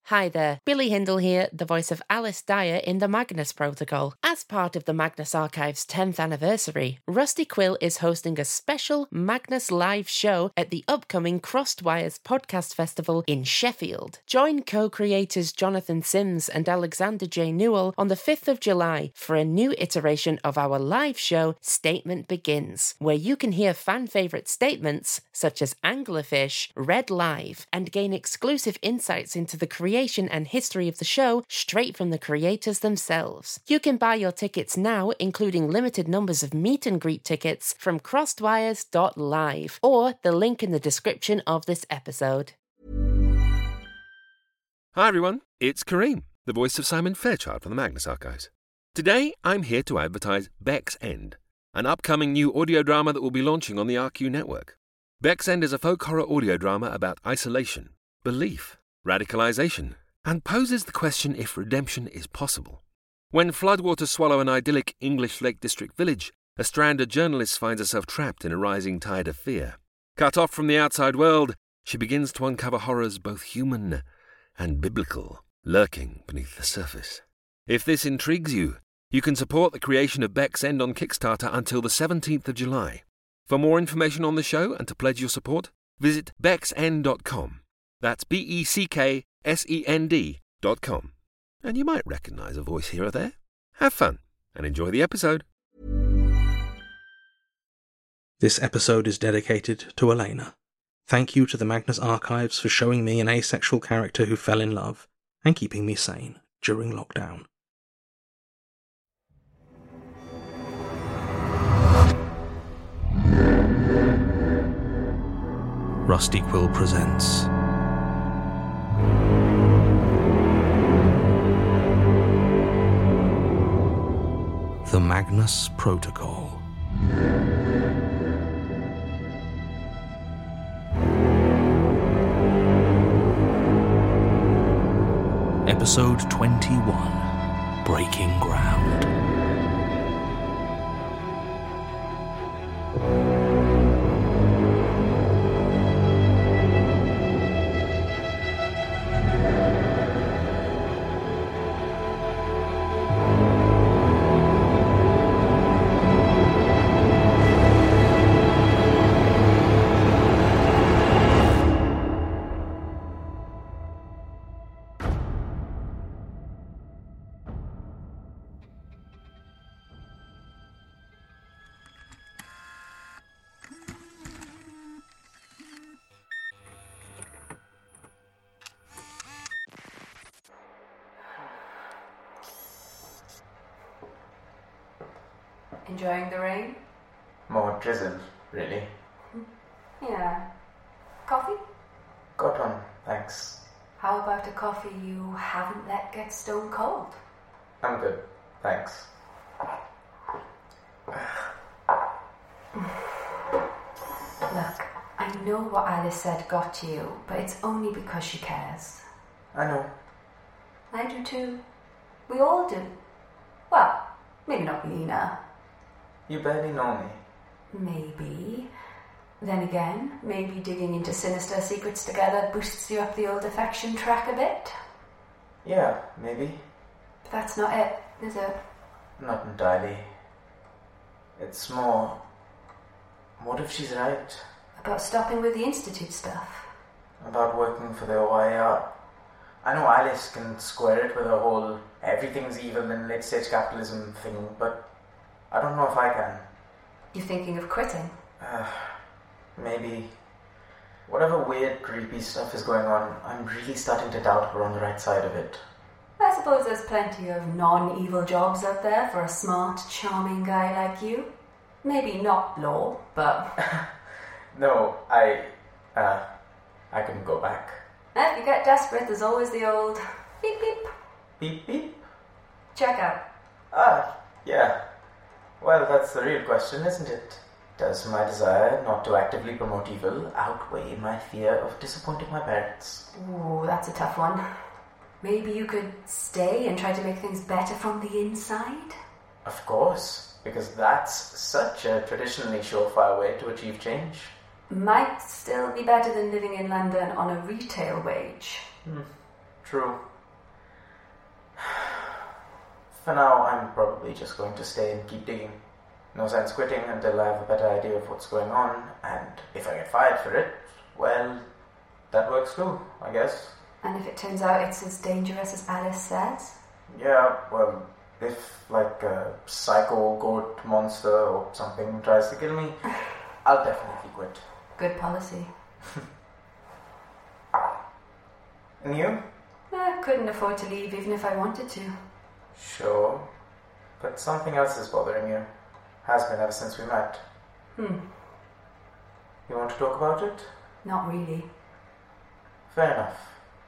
Hi there, Billy Hindle here, the voice of Alice Dyer in the Magnus Protocol. As part of the Magnus Archive's 10th anniversary, Rusty Quill is hosting a special Magnus live show at the upcoming Crossed Wires Podcast Festival in Sheffield. Join co-creators Jonathan Sims and Alexander J. Newell on the 5th of July for a new iteration of our live show, Statement Begins, where you can hear fan-favourite statements such as Anglerfish read live and gain exclusive insights into the creation and history of the show straight from the creators themselves. You can buy your tickets now, including limited numbers of meet and greet tickets from crossedwires.live or the link in the description of this episode. Hi everyone, it's Kareem, the voice of Simon Fairchild from the Magnus Archives. Today I'm here to advertise Beck's End, an upcoming new audio drama that will be launching on the RQ network. Beck's End is a folk horror audio drama about isolation, belief, radicalization, and poses the question if redemption is possible. When floodwaters swallow an idyllic English Lake District village, a stranded journalist finds herself trapped in a rising tide of fear. Cut off from the outside world, she begins to uncover horrors both human and biblical, lurking beneath the surface. If this intrigues you, you can support the creation of Beck's End on Kickstarter until the 17th of July. For more information on the show and to pledge your support, visit becksend.com. That's BECKSEND.com. And you might recognise a voice here or there. Have fun and enjoy the episode. This episode is dedicated to Elena. Thank you to the Magnus Archives for showing me an asexual character who fell in love and keeping me sane during lockdown. Rusty Quill presents The Magnus Protocol. Episode 21, Breaking Ground. Enjoying the rain? More drizzle, really. Yeah. Coffee? Got one, thanks. How about a coffee you haven't let get stone cold? I'm good, thanks. Look, I know what Alice said got to you, but it's only because she cares. I know. I do too. We all do. Well, maybe not Lena. You barely know me. Maybe. Then again, maybe digging into sinister secrets together boosts you up the old affection track a bit. Yeah, maybe. But that's not it, is it? Not entirely. It's more... What if she's right? About stopping with the Institute stuff. About working for the OIR. I know Alice can square it with her whole everything's evil in late-stage capitalism thing, but I don't know if I can. You thinking of quitting? Maybe. Whatever weird, creepy stuff is going on, I'm really starting to doubt we're on the right side of it. I suppose there's plenty of non-evil jobs out there for a smart, charming guy like you. Maybe not law, but... No, I couldn't go back. If you get desperate, there's always the old beep beep. Beep beep? Check out. Yeah. Well, that's the real question, isn't it? Does my desire not to actively promote evil outweigh my fear of disappointing my parents? Ooh, that's a tough one. Maybe you could stay and try to make things better from the inside? Of course, because that's such a traditionally surefire way to achieve change. Might still be better than living in London on a retail wage. True. For now, I'm probably just going to stay and keep digging. No sense quitting until I have a better idea of what's going on, and if I get fired for it, well, that works too, I guess. And if it turns out it's as dangerous as Alice says? Yeah, well, if, like, a psycho goat monster or something tries to kill me, I'll definitely quit. Good policy. And you? I couldn't afford to leave even if I wanted to. Sure. But something else is bothering you. Has been ever since we met. You want to talk about it? Not really. Fair enough.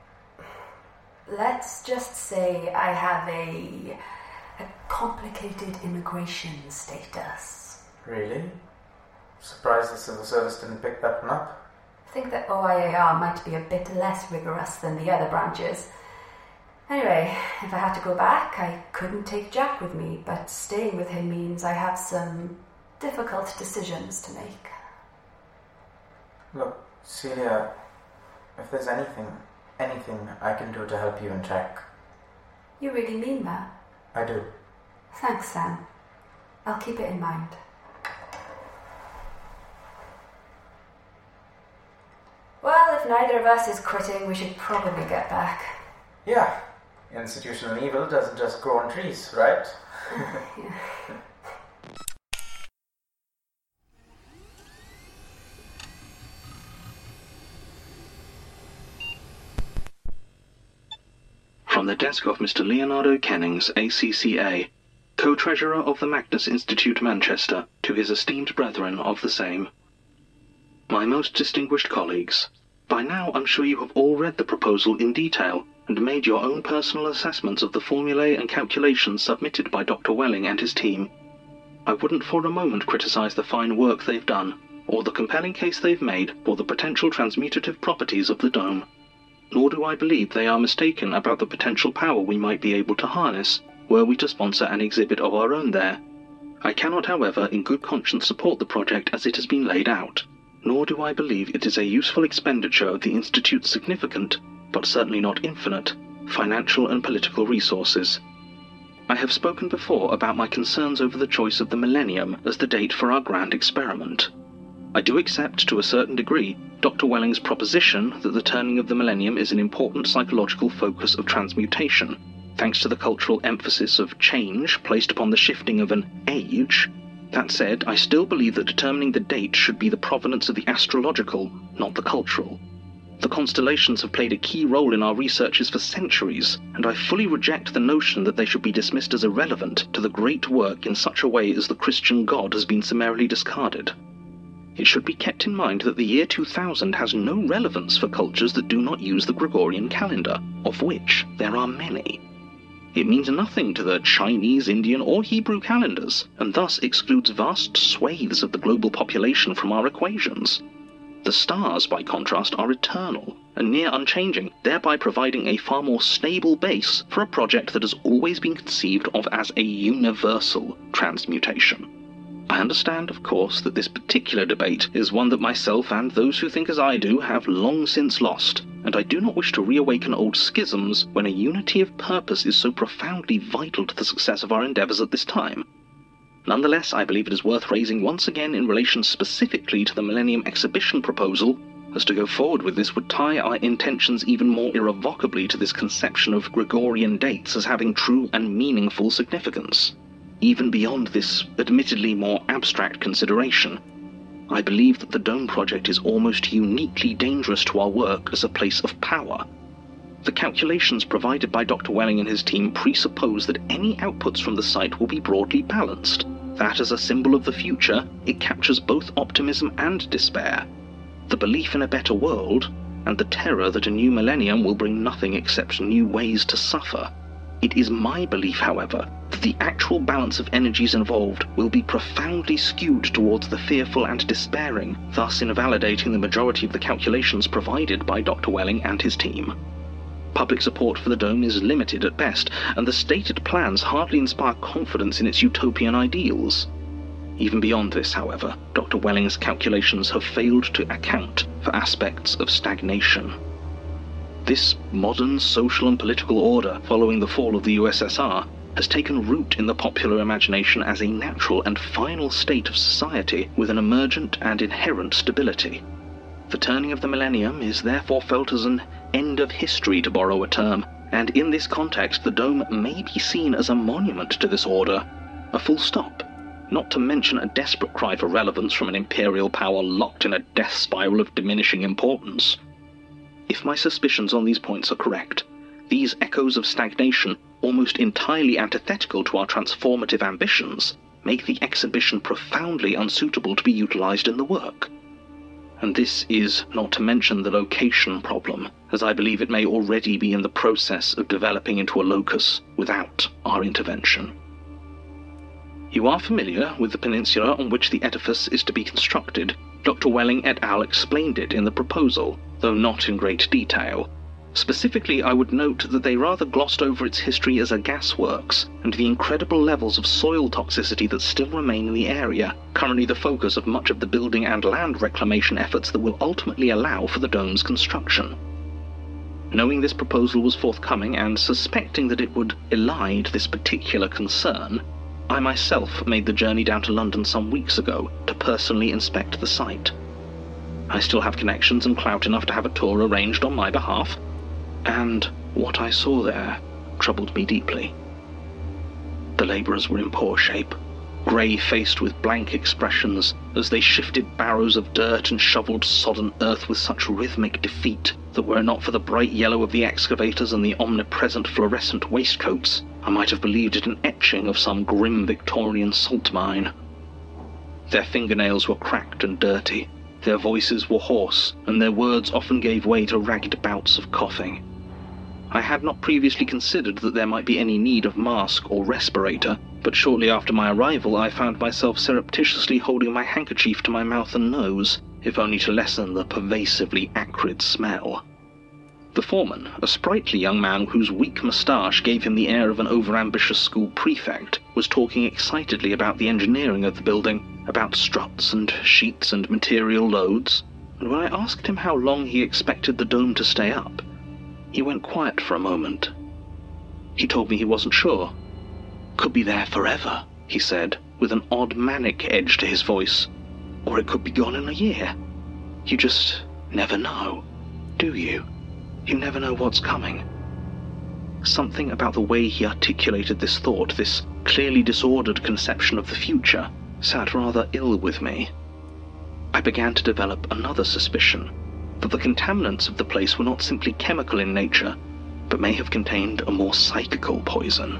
Let's just say I have a complicated immigration status. Really? Surprised the civil service didn't pick that one up. I think that OIAR might be a bit less rigorous than the other branches. Anyway, if I had to go back, I couldn't take Jack with me, but staying with him means I have some difficult decisions to make. Look, Celia, if there's anything I can do to help you and Jack. You really mean that? I do. Thanks, Sam. I'll keep it in mind. Well, if neither of us is quitting, we should probably get back. Yeah. Institutional evil doesn't just grow on trees, right? Yeah. From the desk of Mr. Leonardo Kennings, ACCA, co-treasurer of the Magnus Institute, Manchester, to his esteemed brethren of the same. My most distinguished colleagues, by now I'm sure you have all read the proposal in detail and made your own personal assessments of the formulae and calculations submitted by Dr. Welling and his team. I wouldn't for a moment criticize the fine work they've done, or the compelling case they've made for the potential transmutative properties of the dome. Nor do I believe they are mistaken about the potential power we might be able to harness were we to sponsor an exhibit of our own there. I cannot, however, in good conscience support the project as it has been laid out, nor do I believe it is a useful expenditure of the Institute's significant, but certainly not infinite, financial and political resources. I have spoken before about my concerns over the choice of the millennium as the date for our grand experiment. I do accept, to a certain degree, Dr. Welling's proposition that the turning of the millennium is an important psychological focus of transmutation, thanks to the cultural emphasis of change placed upon the shifting of an age. That said, I still believe that determining the date should be the provenance of the astrological, not the cultural. The constellations have played a key role in our researches for centuries, and I fully reject the notion that they should be dismissed as irrelevant to the great work in such a way as the Christian God has been summarily discarded. It should be kept in mind that the year 2000 has no relevance for cultures that do not use the Gregorian calendar, of which there are many. It means nothing to the Chinese, Indian, or Hebrew calendars, and thus excludes vast swathes of the global population from our equations. The stars, by contrast, are eternal and near unchanging, thereby providing a far more stable base for a project that has always been conceived of as a universal transmutation. I understand, of course, that this particular debate is one that myself and those who think as I do have long since lost, and I do not wish to reawaken old schisms when a unity of purpose is so profoundly vital to the success of our endeavours at this time. Nonetheless, I believe it is worth raising once again in relation specifically to the Millennium Exhibition proposal, as to go forward with this would tie our intentions even more irrevocably to this conception of Gregorian dates as having true and meaningful significance. Even beyond this admittedly more abstract consideration, I believe that the Dome Project is almost uniquely dangerous to our work as a place of power. The calculations provided by Dr. Welling and his team presuppose that any outputs from the site will be broadly balanced, that as a symbol of the future, it captures both optimism and despair, the belief in a better world, and the terror that a new millennium will bring nothing except new ways to suffer. It is my belief, however, that the actual balance of energies involved will be profoundly skewed towards the fearful and despairing, thus invalidating the majority of the calculations provided by Dr. Welling and his team. Public support for the dome is limited at best, and the stated plans hardly inspire confidence in its utopian ideals. Even beyond this, however, Dr. Welling's calculations have failed to account for aspects of stagnation. This modern social and political order following the fall of the USSR has taken root in the popular imagination as a natural and final state of society with an emergent and inherent stability. The turning of the millennium is therefore felt as an end of history, to borrow a term, and in this context the dome may be seen as a monument to this order, a full stop, not to mention a desperate cry for relevance from an imperial power locked in a death spiral of diminishing importance. If my suspicions on these points are correct, these echoes of stagnation, almost entirely antithetical to our transformative ambitions, make the exhibition profoundly unsuitable to be utilized in the work. And this is not to mention the location problem, as I believe it may already be in the process of developing into a locus without our intervention. You are familiar with the peninsula on which the edifice is to be constructed. Dr. Welling et al. Explained it in the proposal, though not in great detail. Specifically, I would note that they rather glossed over its history as a gasworks, and the incredible levels of soil toxicity that still remain in the area, currently the focus of much of the building and land reclamation efforts that will ultimately allow for the dome's construction. Knowing this proposal was forthcoming and suspecting that it would elide this particular concern, I myself made the journey down to London some weeks ago to personally inspect the site. I still have connections and clout enough to have a tour arranged on my behalf, and what I saw there troubled me deeply. The labourers were in poor shape, grey-faced with blank expressions, as they shifted barrows of dirt and shovelled sodden earth with such rhythmic defeat that were it not for the bright yellow of the excavators and the omnipresent fluorescent waistcoats, I might have believed it an etching of some grim Victorian salt mine. Their fingernails were cracked and dirty, their voices were hoarse, and their words often gave way to ragged bouts of coughing. I had not previously considered that there might be any need of mask or respirator, but shortly after my arrival I found myself surreptitiously holding my handkerchief to my mouth and nose, if only to lessen the pervasively acrid smell. The foreman, a sprightly young man whose weak moustache gave him the air of an overambitious school prefect, was talking excitedly about the engineering of the building, about struts and sheets and material loads, and when I asked him how long he expected the dome to stay up, he went quiet for a moment. He told me he wasn't sure. "Could be there forever," he said, with an odd manic edge to his voice. "Or it could be gone in a year. You just never know, do you? You never know what's coming." Something about the way he articulated this thought, this clearly disordered conception of the future, sat rather ill with me. I began to develop another suspicion, that the contaminants of the place were not simply chemical in nature, but may have contained a more psychical poison.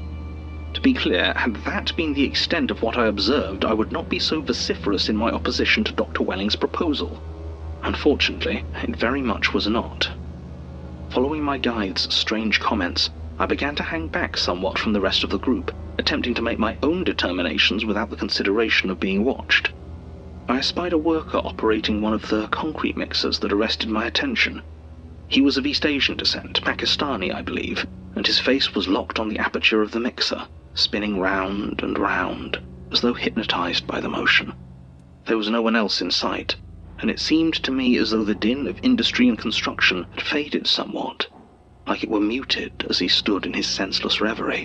To be clear, had that been the extent of what I observed, I would not be so vociferous in my opposition to Dr. Welling's proposal. Unfortunately, it very much was not. Following my guide's strange comments, I began to hang back somewhat from the rest of the group, attempting to make my own determinations without the consideration of being watched. I espied a worker operating one of the concrete mixers that arrested my attention. He was of East Asian descent, Pakistani, I believe, and his face was locked on the aperture of the mixer, spinning round and round, as though hypnotized by the motion. There was no one else in sight, and it seemed to me as though the din of industry and construction had faded somewhat, like it were muted as he stood in his senseless reverie.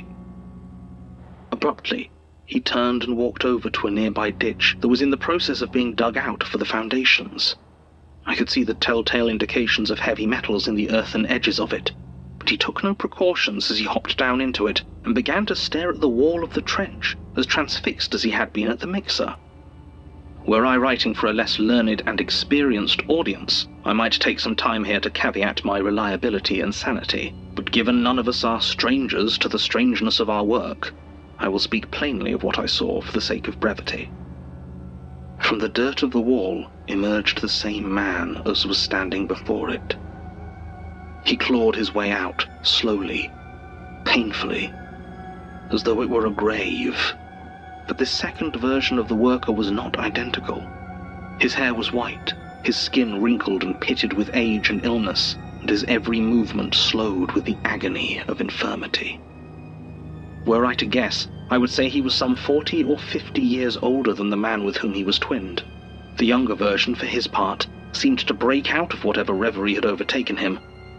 Abruptly, he turned and walked over to a nearby ditch that was in the process of being dug out for the foundations. I could see the telltale indications of heavy metals in the earthen edges of it, but he took no precautions as he hopped down into it and began to stare at the wall of the trench, as transfixed as he had been at the mixer. Were I writing for a less learned and experienced audience, I might take some time here to caveat my reliability and sanity, but given none of us are strangers to the strangeness of our work, I will speak plainly of what I saw for the sake of brevity. From the dirt of the wall emerged the same man as was standing before it. He clawed his way out, slowly, painfully, as though it were a grave. But this second version of the worker was not identical. His hair was white, his skin wrinkled and pitted with age and illness, and his every movement slowed with the agony of infirmity. Were I to guess, I would say he was some 40 or 50 years older than the man with whom he was twinned. The younger version, for his part, seemed to break out of whatever reverie had overtaken him,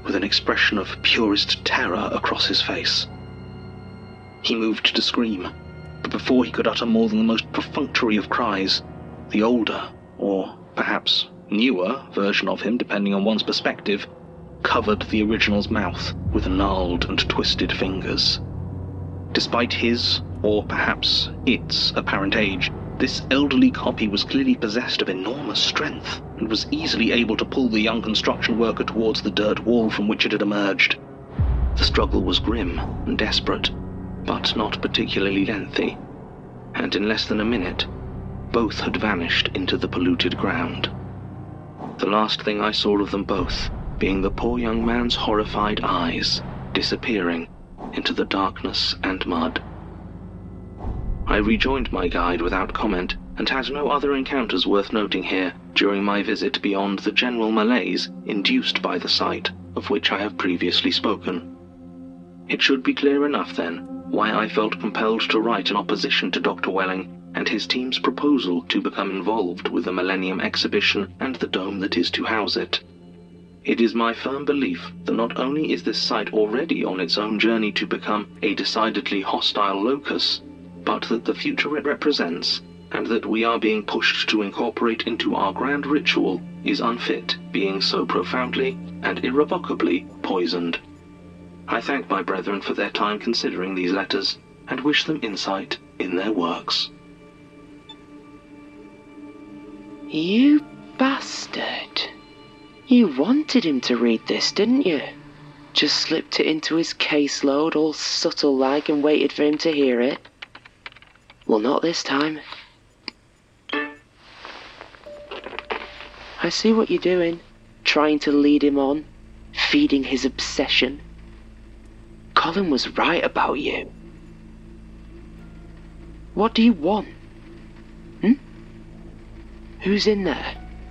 with an expression of purest terror across his face. He moved to scream, but before he could utter more than the most perfunctory of cries, the older, or perhaps newer, version of him, depending on one's perspective, covered the original's mouth with gnarled and twisted fingers. Despite his, or perhaps its, apparent age, this elderly copy was clearly possessed of enormous strength and was easily able to pull the young construction worker towards the dirt wall from which it had emerged. The struggle was grim and desperate, but not particularly lengthy, and in less than a minute, both had vanished into the polluted ground. The last thing I saw of them both being the poor young man's horrified eyes disappearing into the darkness and mud. I rejoined my guide without comment and had no other encounters worth noting here during my visit beyond the general malaise induced by the sight of which I have previously spoken. It should be clear enough, then, why I felt compelled to write in opposition to Dr. Welling and his team's proposal to become involved with the Millennium Exhibition and the dome that is to house it. It is my firm belief that not only is this site already on its own journey to become a decidedly hostile locus, but that the future it represents, and that we are being pushed to incorporate into our grand ritual, is unfit, being so profoundly and irrevocably poisoned. I thank my brethren for their time considering these letters, and wish them insight in their works. You bastard. You wanted him to read this, didn't you? Just slipped it into his caseload all subtle-like and waited for him to hear it. Well, not this time. I see what you're doing, trying to lead him on, feeding his obsession. Colin was right about you. What do you want? Who's in there?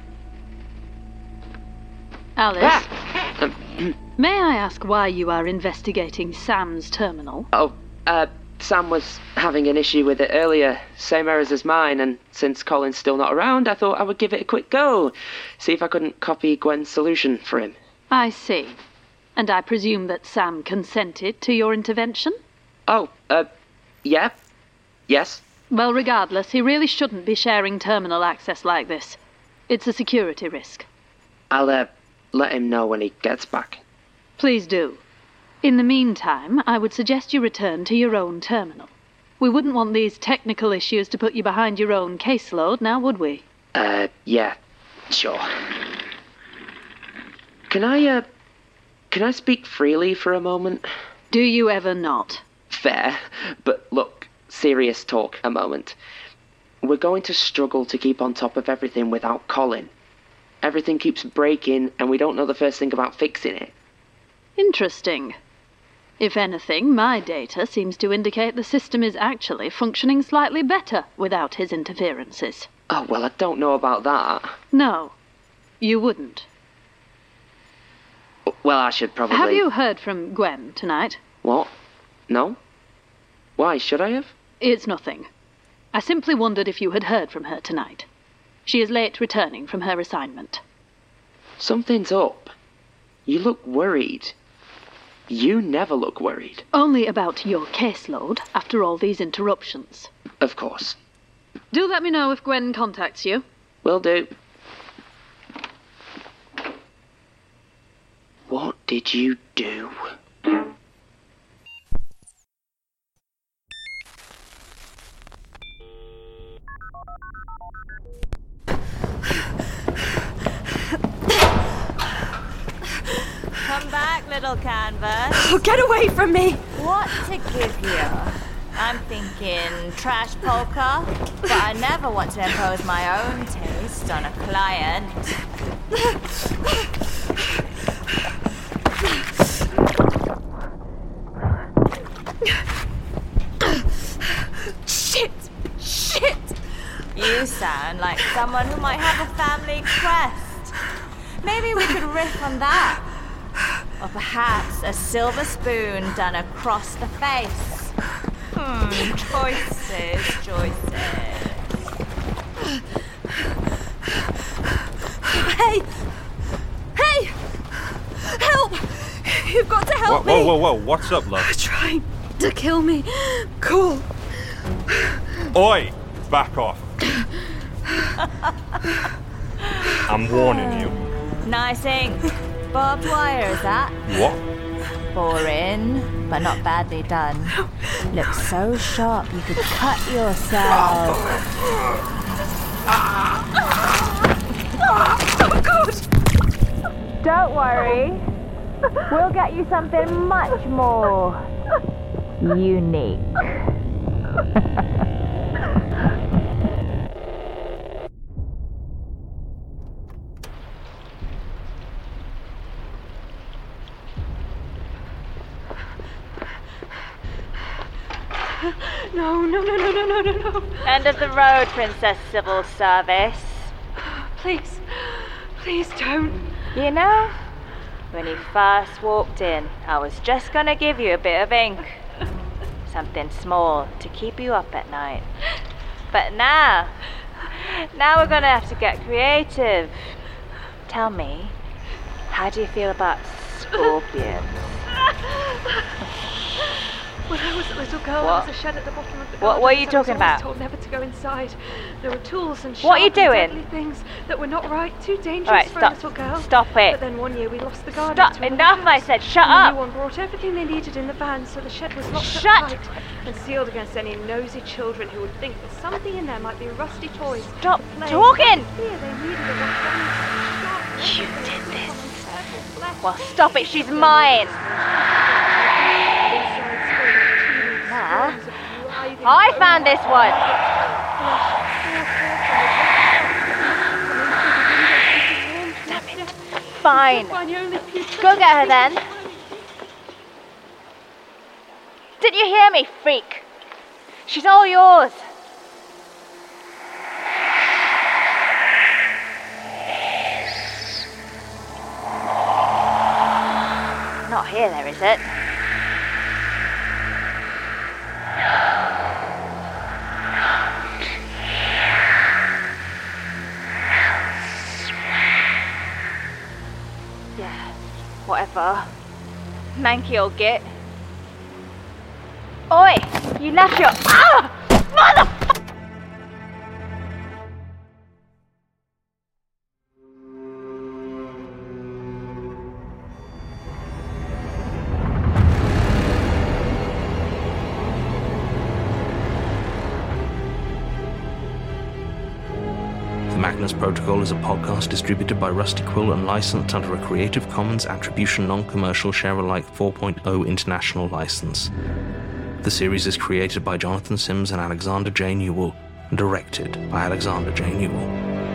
Alice, may I ask why you are investigating Sam's terminal? Sam was having an issue with it earlier, same errors as mine, and since Colin's still not around, I thought I would give it a quick go, see if I couldn't copy Gwen's solution for him. I see. And I presume that Sam consented to your intervention? Yeah. Yes. Well, regardless, he really shouldn't be sharing terminal access like this. It's a security risk. I'll, let him know when he gets back. Please do. In the meantime, I would suggest you return to your own terminal. We wouldn't want these technical issues to put you behind your own caseload, now would we? Yeah, sure. Can I speak freely for a moment? Do you ever not? Fair, but look, serious talk a moment. We're going to struggle to keep on top of everything without Colin. Everything keeps breaking, and we don't know the first thing about fixing it. Interesting. If anything, my data seems to indicate the system is actually functioning slightly better without his interferences. Oh, well, I don't know about that. No, you wouldn't. Well, I should probably... Have you heard from Gwen tonight? What? No? Why, should I have? It's nothing. I simply wondered if you had heard from her tonight. She is late returning from her assignment. Something's up. You look worried. You never look worried. Only about your caseload after all these interruptions. Of course. Do let me know if Gwen contacts you. Will do. What did you do? Come back, little canvas. Oh, get away from me! What to give you? I'm thinking trash polka, but I never want to impose my own taste on a client. Shit! You sound like someone who might have a family crest. Maybe we could riff on that. Or perhaps a silver spoon done across the face. Choices. Hey! Help! You've got to help me! Whoa, what's up, love? They're trying to kill me. Cool. Oi! Back off. I'm warning you. Nice ink. Barbed wire, is that? What? Boring, but not badly done. Looks so sharp you could cut yourself. Oh, God! Don't worry. We'll get you something much more unique. No. End of the road, Princess Civil Service. Please don't. You know, when you first walked in, I was just gonna give you a bit of ink. Something small to keep you up at night. But now we're gonna have to get creative. Tell me, how do you feel about scorpions? When I was a little girl, there was a shed at the bottom of the garden. What are you talking I about? was told never to go inside. There were tools and What are you sharp and doing? deadly things that were not right, too dangerous Alright, for stop. a little girl. Stop it. But then one year we lost the garden. Stop. to another Enough, house. I said. Shut And the up. new one brought everything they needed in the van, so the shed was locked Shut. up tight and sealed against any nosy children who would think that something in there might be rusty toys. Stop to play. talking. Here they needed a rough diamond, You sharp did this. flesh. Well, stop it. She's mine. I found this one. Damn it. Fine. Go get her then. Didn't you hear me, freak? She's all yours. Not here, there, is it? Yeah, whatever. Manky old git. Oi! You left your... Ah! Mother... The Magnus Protocol is a podcast distributed by Rusty Quill and licensed under a Creative Commons Attribution Non-Commercial Share-alike 4.0 international license. The series is created by Jonathan Sims and Alexander J. Newell, and directed by Alexander J. Newell.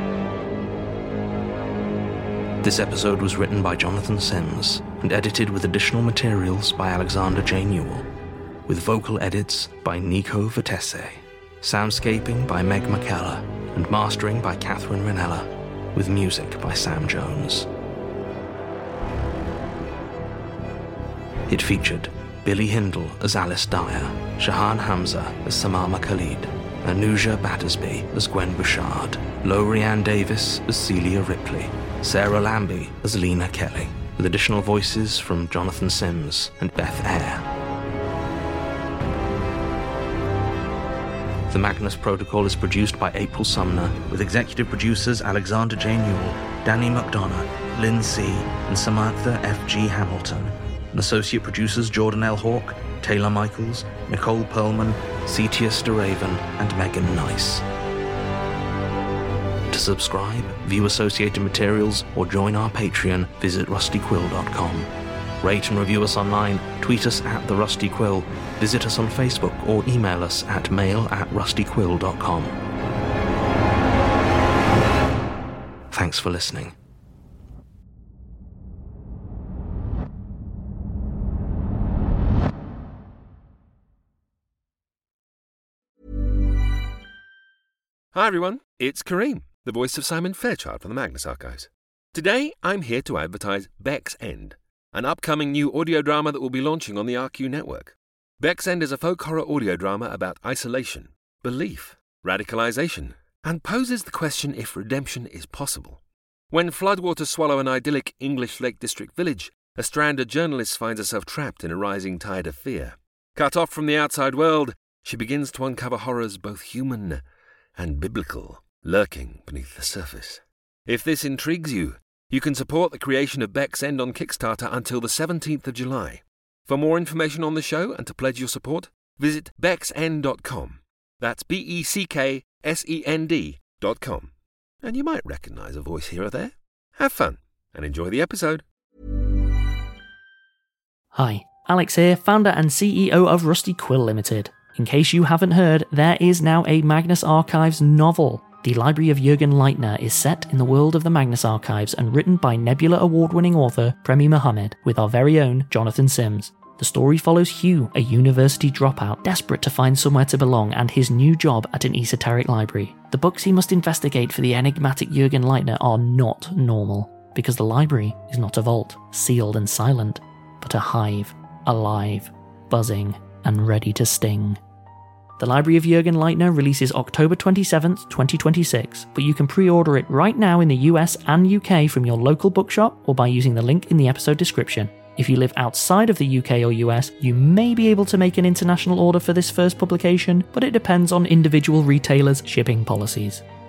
This episode was written by Jonathan Sims and edited with additional materials by Alexander J. Newell, with vocal edits by Nico Vitesse, soundscaping by Meg McKellar, and mastering by Catherine Ranella, with music by Sam Jones. It featured Billy Hindle as Alice Dyer, Shahan Hamza as Samama Khalid, Anuja Battersby as Gwen Bouchard, Lorianne Davis as Celia Ripley, Sarah Lambie as Lena Kelly, with additional voices from Jonathan Sims and Beth Eyre. The Magnus Protocol is produced by April Sumner, with executive producers Alexander J. Newell, Danny McDonough, Lynn C., and Samantha F.G. Hamilton, and associate producers Jordan L. Hawke, Taylor Michaels, Nicole Perlman, Cetius DeRaven, and Megan Nice. To subscribe, view associated materials, or join our Patreon, visit rustyquill.com. Rate and review us online, tweet us at The Rusty Quill, visit us on Facebook, or email us at mail@rustyquill.com. Thanks for listening. Hi everyone, it's Kareem, the voice of Simon Fairchild from the Magnus Archives. Today I'm here to advertise Beck's End, an upcoming new audio drama that will be launching on the RQ network. Beck's End is a folk horror audio drama about isolation, belief, radicalization, and poses the question if redemption is possible. When floodwaters swallow an idyllic English Lake District village, a stranded journalist finds herself trapped in a rising tide of fear. Cut off from the outside world, she begins to uncover horrors both human and biblical, lurking beneath the surface. If this intrigues you, you can support the creation of Beck's End on Kickstarter until the 17th of July. For more information on the show and to pledge your support, visit becksend.com. That's BECKSEND.com. And you might recognise a voice here or there. Have fun and enjoy the episode. Hi, Alex here, founder and CEO of Rusty Quill Limited. In case you haven't heard, there is now a Magnus Archives novel. The Library of Jürgen Leitner is set in the world of the Magnus Archives and written by Nebula Award-winning author Premi Mohammed with our very own Jonathan Sims. The story follows Hugh, a university dropout desperate to find somewhere to belong, and his new job at an esoteric library. The books he must investigate for the enigmatic Jürgen Leitner are not normal, because the library is not a vault, sealed and silent, but a hive, alive, buzzing, and ready to sting. The Library of Jürgen Leitner releases October 27th, 2026, but you can pre-order it right now in the US and UK from your local bookshop or by using the link in the episode description. If you live outside of the UK or US, you may be able to make an international order for this first publication, but it depends on individual retailers' shipping policies.